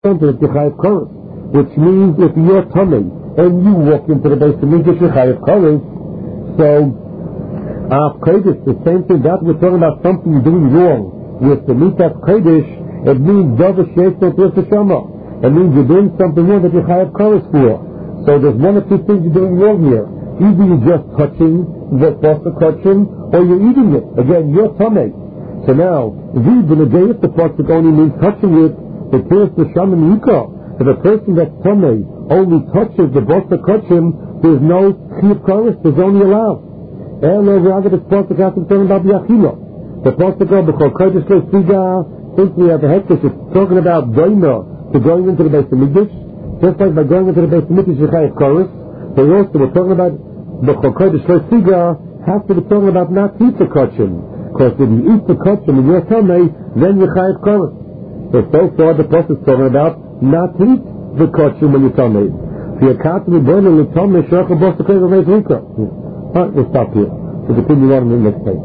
which means if you're tummy and you walk into the base of Mikdash, you're chayav koros. So, kodesh, the same thing. That we're talking about something you're doing wrong with the mitzvah kodesh. It means davar sheyesh no tzrius neshama. It means you're doing something wrong that you're chayav koros for. So there's one or two things you're doing wrong here. Either you're just touching the foster kachim, or you're eating it. Again, you're tummy. So now, if the pasuk only means touching it, the tzrius neshama miyika. If a person that's tummy only touches the foster kachim, there's no chayav koros. There's only allowed. The pasuk has to talk about the achila. The pasuk of the kodesh leisiga, since we have a hektish, it's talking about doima to going into the base of Mikdash. Just like by going into the base of Mikdash, you chayav koros. But also we're talking about the kodesh leisiga has to be talking about not eat the kachim. Because if you eat the kachim and you're tummy, then you chayav koros. So far the pasuk is talking about not eat the kachim when you're tummy. If you're constantly burning the tummy, shachar boss the kodesh leisiga. Alright, we'll stop here. We'll continue on in the next page.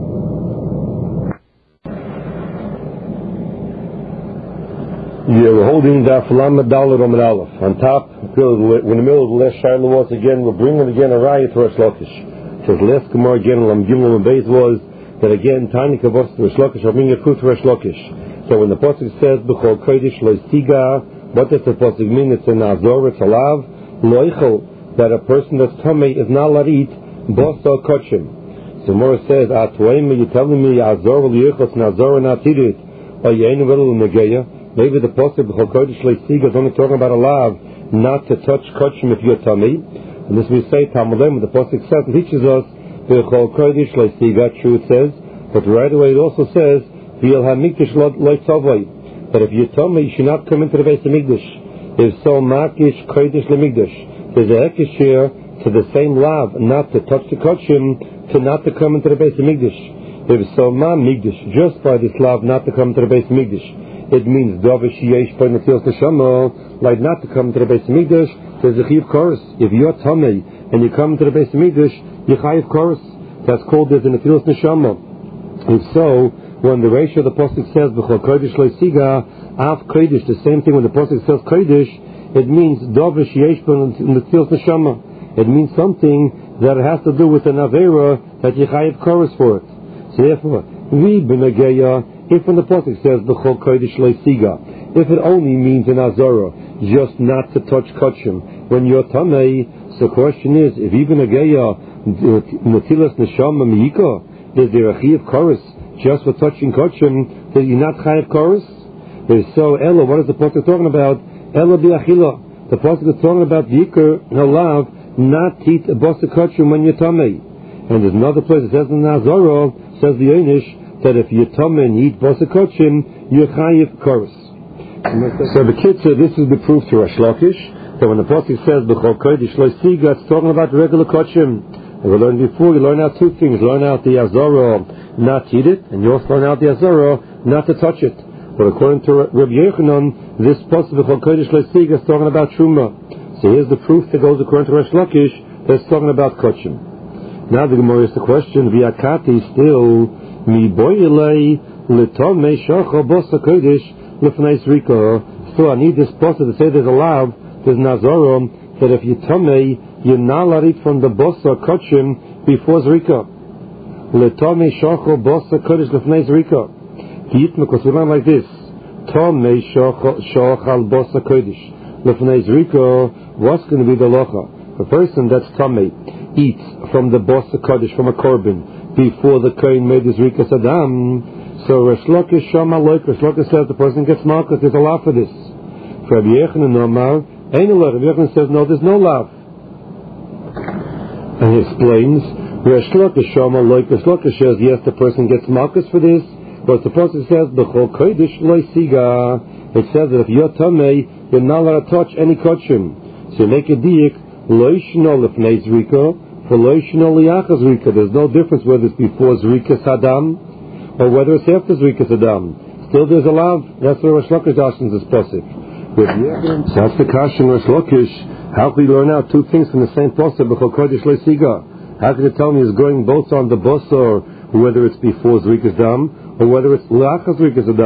We're holding the Lamed Daled Amud Aleph. On top, we're in the middle of the last Shiloh was again, we're bringing again a riot to Resh Lakish. It says, last Gemara again, Lam Gimel and Beis was, that again, Tani Kavos to Resh Lakish, are bringing a proof to Resh Lakish. So when the Pasuk says, B'chol Kodesh Lo Stiga, what does the Pasuk mean? It's an Azor, it's a lav, Loichel, that a person that's tummy is not allowed to eat, Bosa Kochim. So Mora says, Atwaim, you're telling me, Azor Liuchos, Nazor, not eat it, or Yain Vil Negeya. Maybe the Pasuk B'chol Kodesh Leisiga is only talking about a lav, not to touch Kochim if you're tummy. And this we say, Talmudim, the Pasuk says, teaches us, B'chol Kodesh Leisiga, true it says, but right away it also says, V'yel HaMikdash Lo Tzavoi, that if you're tummy, you should not come into the base of Mikdash. If so, Makish Kodesh LeMikdash. There's a hekesh here to the same lav, not to touch the Kochim, to not to come into the base of Mikdash. If so, Ma Mikdash, just by this lav, not to come to the base of Mikdash. It means davar sheyesh by tzrius neshama, like not to come to the base of Mikdash. There's a chayav koros. If you're tummy and you come to the base of Mikdash, you chayav koros. That's called there's an tzrius neshama. If so, when the ratio of the pasuk says b'chol kodesh leisiga, af kodesh, the same thing when the pasuk says kodesh, it means davar sheyesh by tzrius neshama. It means something that has to do with an avera that you chayav koros for it. So therefore, vi b'negeya. If when the pasuk says b'chol kodesh leisiga, if it only means an azara, just not to touch kochim when you're tamei, so the question is, if even a geya natilas neshama miyika, is there a chayav koros just for touching kochim that you're not chayav koros? There's so ella. What is the pasuk talking about? Ella bi'achila. The pasuk is talking about yikar halav, not eat a basa kochim when you're tamei. And there's another place that says in Nazara, says the Einish, that if you tum and eat basa kochim, you're chayiv koros. So the kid said this is the proof to Resh Lakish that when the pasuk says b'chol kodesh leisiga, it's talking about regular kochim. And we learned before, you learn out two things: learn out the azara, not eat it, and you also learn out the azara, not to touch it. But according to Rabbi Yechanan, this pasuk b'chol kodesh leisiga is talking about truma. So here's the proof that goes according to Resh Lakish that's talking about kochim. Now the Gemara is the question: v'yakati still. Mi boyelei l'tomei shacha bosa kodesh l'fnei zrika. So I need this pasuk to say there's a lav, there's nazarom, that if you tomei, you're not allowed to eat from the bosa kochim before zrika. L'tomei shacha bosa kodesh l'fnei zrika. Because we learn like this: tomei shachal bosa kodesh l'fnei zrika. What's going to be the locha? A person that's tomei eats from the bosa kodesh, from a korban, before the Kohen made his Rikas Adam. So Resh Lakish Shama Loik, Resh Lakish says the person gets malchus, there's a lav for this. For Rabbi Yechanan Omar, ain't a lav. Rabbi Yechanan says no, there's no lav. And he explains, Resh Lakish Shama Loik, Resh Lakish says yes, the person gets malchus for this, but the person says B'chol Kodesh Leisiga. It says that if you're tamei, you're not allowed to touch any kochim. So you make a diik, Loishno Lefnei Zrika, for Loishno Liachas Zrika. There's no difference whether it's before Zrikas Adam or whether it's after Zrikas Adam. Still there's a lav. That's what Resh Lakish asks this pasuk. So that's the question Resh Lakish. How can we learn out two things from the same pasuk? B'chol kodesh leisiga. How can you tell me it's going both on the bosa, or whether it's before Zrikas Adam or whether it's Liachas Zrikas Adam?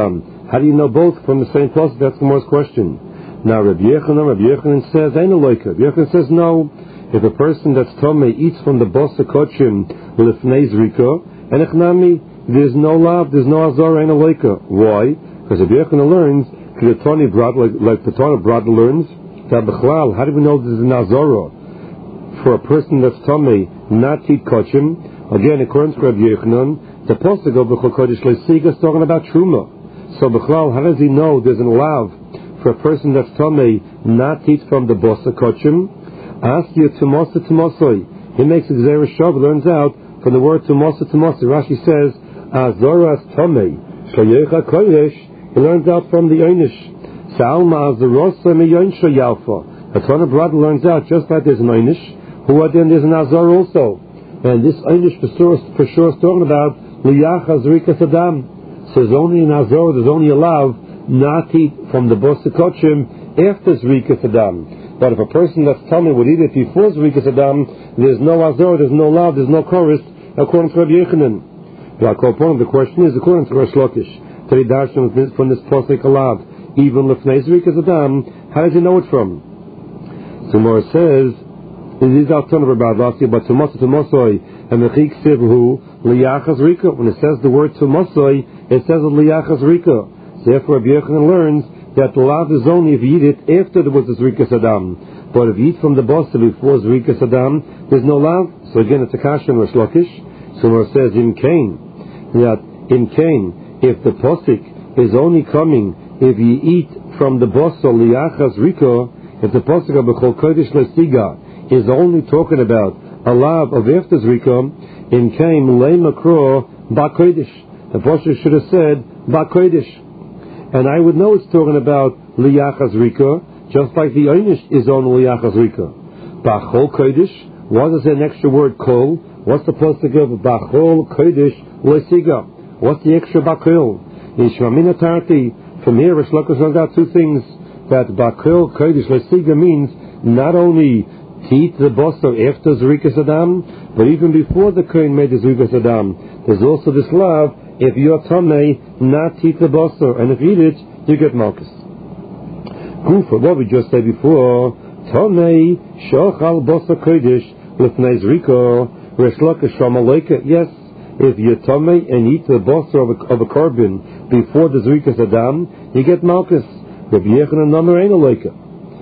How do you know both from the same pasuk? That's the Gemara's question. Now Rabbi Yochanan says, Ein Eloika. Rabbi Yochanan says, no. If a person that's Tomei eats from the Bosa Kochim Lifnei Zrika, and Echnami, there's no lav, there's no azor, Ein Eloika. Why? Because Rabbi Yochanan learns, like the Tana Brad learns, that B'chlal, how do we know there's an azora for a person that's Tomei not to eat Kochim? Again, according to Rabbi Yochanan, the pasuk of B'chol Kodesh Leisiga is talking about Truma. So B'chlal, how does he know there's an lav for a person that's Tomei not to eat from the Bosa Kochim? Ask you Tumosa Tumosoi. He makes a Gzeira Shav, learns out from the word Tumosa Tumosoi. Rashi says, Azoras Tomei, Shayecha Kodesh. He learns out from the Einish. Sa'alma Azarosa Meyoinsha Yalfa. A ton of brother learns out just like there's an Einish, who then there's an Azor also. And this Einish for sure is talking about Liyacha Zrika Saddam. So there's only an Azor, there's only a lav, not eat from the Bosa Kochim after Zrika Saddam. But if a person that's Tomei would eat it before Zrika Saddam, there's no Azor, there's no lav, there's no chorus, according to Rabbi Yochanan. The question is, according to Rosh Lakish, that he darshan from this Posek Alav, even Lefnei Zrika Saddam, how does he know it from? So Mor says, it is our ton of Rabbi Adlasi, but Tumosoi, and Mechik Sivhu, Liyachas Rika. When it says the word Tumosoi, it says Liyachas Rika. Therefore, Rabbi Yochanan learns that the lav is only if you eat it after there was the Zrika Saddam. But if you eat from the bossa before Zrika Saddam, there's no lav. So again, it's a kasha in Rosh Lakish. So Mor says, in Cain, if the posik is only coming if you eat from the bossa Liyachas Rika, if the posik of B'chol Kodesh Leisiga is only talking about a lav of after Zrika, in Cain, Lei Makro Ba'Kodesh. The posik should have said Ba'Kodesh. And I would know it's talking about Liyachas Rika, just like the Einish is on Liyachas Rika. Ba'chol Kodesh, what is an extra word kol? What's the posuk of Ba'chol Kodesh Leisiga? What's the extra Ba'kol? Yishmamina Tarti. From here, Rosh Lakish learns out two things. That Ba'kol Kodesh Leisiga means not only to eat the bossa after Zrika Saddam, but even before the Kohen made the Zrika Saddam. There's also this lav, if you're Tomei, not to eat the bossa, and if you eat it, you get Malchus. Gufa, what we just said before, Tomei, Shochal Bossa Kodesh, Lefnei Zrika, Rosh Lakish Shamalayka, yes, if you're Tomei and eat the bossa of a korban before the Zrika Saddam, you get Malchus. Rabbi Yochanan Namer Ein Eloika.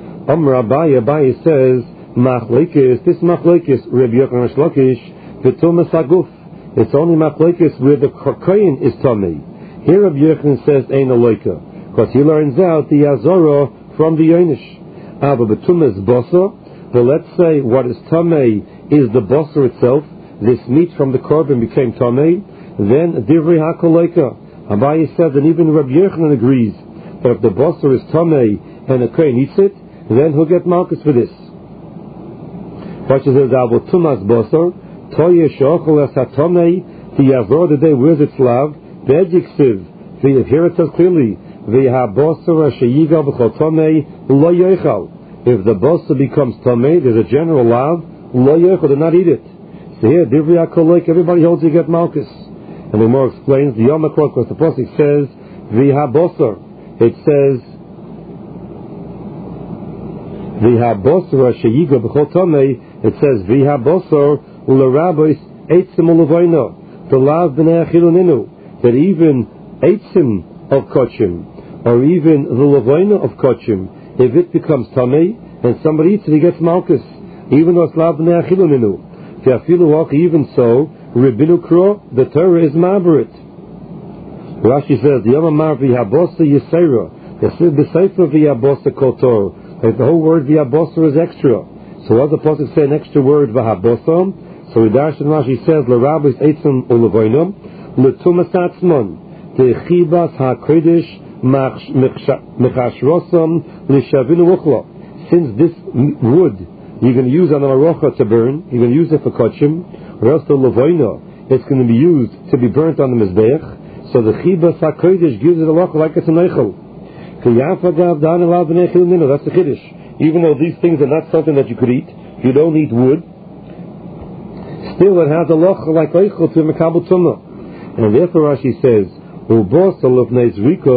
Abaye says, Machlekes, this Machlekes, Rabbi Yochanan Rosh Lakish, V'tumas Aguf. It's only Machlekes where the Kohen is Tomei. Here Rabbi Yochanan says Ein Eloika, because he learns out the Azora from the Einish. But V'tumas Bossa, but let's say what is Tomei is the Bossa itself, this meat from the korban became Tomei, then Divrei HaKoleika. Abaye says, and even Rabbi Yochanan agrees, that if the Bossa is Tomei and the Kohen eats it, then he'll get Malchus for this. Rashi says, Avo Tumas Bossa, Toye Shochel Es HaTomei, the Azor the day where's its lav, Be'edziksiv, here it says clearly, V'ha Bossa Rashayigal B'chol Tomei, Lo Yochal. If the Bossa becomes Tomei, there's a general lav, Lo Yochal, do not eat it. So here, Divrei HaKolek, everybody holds you get Malchus. And the more explains, the Yom HaKol, because the Pasuk says, V'ha Bossa. It says, V'ha Bossa Rashayigal B'chol Tomei, it says, V'ha Bossa L'Rabbis Eitzim U'Levoino, the lav b'nei Achiloninu, that even Eitzim of Kochim, or even the Levoino of Kochim, if it becomes Tomei, and somebody eats it, he gets Malchus, even though it's lav b'nei Achiloninu. Even so, Rebbeinu Kro, the Torah is Ma'aberit. Rashi says, the Yom Amar V'Habosa Yisera, the Sefer V'Habosa Kol Torah, like the whole word V'Habosa is extra. So what does the Pasuk say, an extra word V'Habosa? So Ridash and Rashi says, L'Rabbis Eitzim U'Levoinum, L'Tumas Atzmon, T'Chibas HaKodesh Mechashrosam L'Shavinu Uchla. Since this wood you're going to use on the Marocha to burn, you're going to use it for Kochim, or else the Levoina, it's going to be used to be burnt on the Mizbeach, so the Chibas HaKodesh gives it a loch like it's a Neichel. That's the Kiddush. Even though these things are not something that you could eat, you don't eat wood, still it has a loch like Eichel to Mekabel Tumah. And therefore Rashi says, Ubosa Lefnei Zrika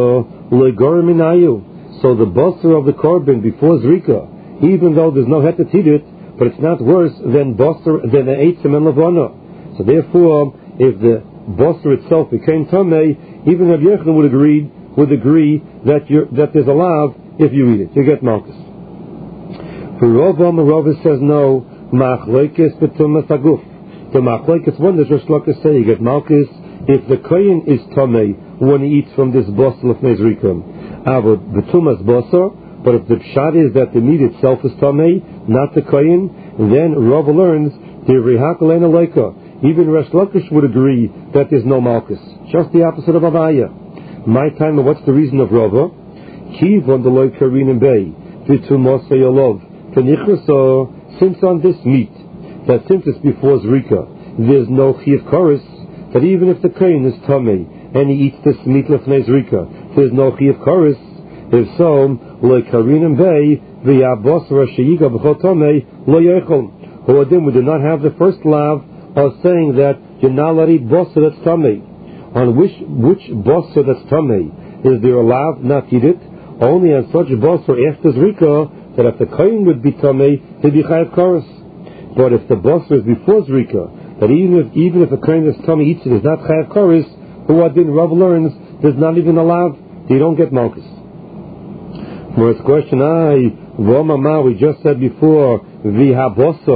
Legor minayu. So the basar of the korban before zrika, even though there's no heter tidit, but it's not worse than basar than the eitzim and levana. So therefore, if the basar itself became tamei, even Rabbi Yochanan would agree that there's a lav if you eat it, you get malchus. For Rava says no, machlokes betumas aguf. The machlokes one that Rosh Lakish say you get malchus if the kohen is tamei when he eats from this basar lefnei zrika. Avod betumas basar. But if the pshat is that the meat itself is tamei, not the kohen, then Rava learns the rihakalein aleika. Even Rosh Lakish would agree that there's no malchus. Just the opposite of Avaya. My time, what's the reason of Rava? Kiv on the loy karinim bay v'tumos yolov tenichus. Since on this meat, that since it's before zrika, there's no chiv chorus. That even if the kohen is tamei and he eats this meat lefnei zrika, there's no chiv chorus. If so, loy karinim bay v'yabosra sheyiga b'chol tamei lo yechol. Who then we do not have the first lav of saying that you're not allowed to eat basar that's tamei. On which basar that's tamei is there a lav not eat it? Only on such basar after zrika that if the kohen would be tamei, he'd be chayav kares. But if the basar is before zrika, that even if the kohen that's tamei eats it is not chayav kares, who then Rav learns there's not even a lav, you don't get malchus. First question, we just said before, v'ha basar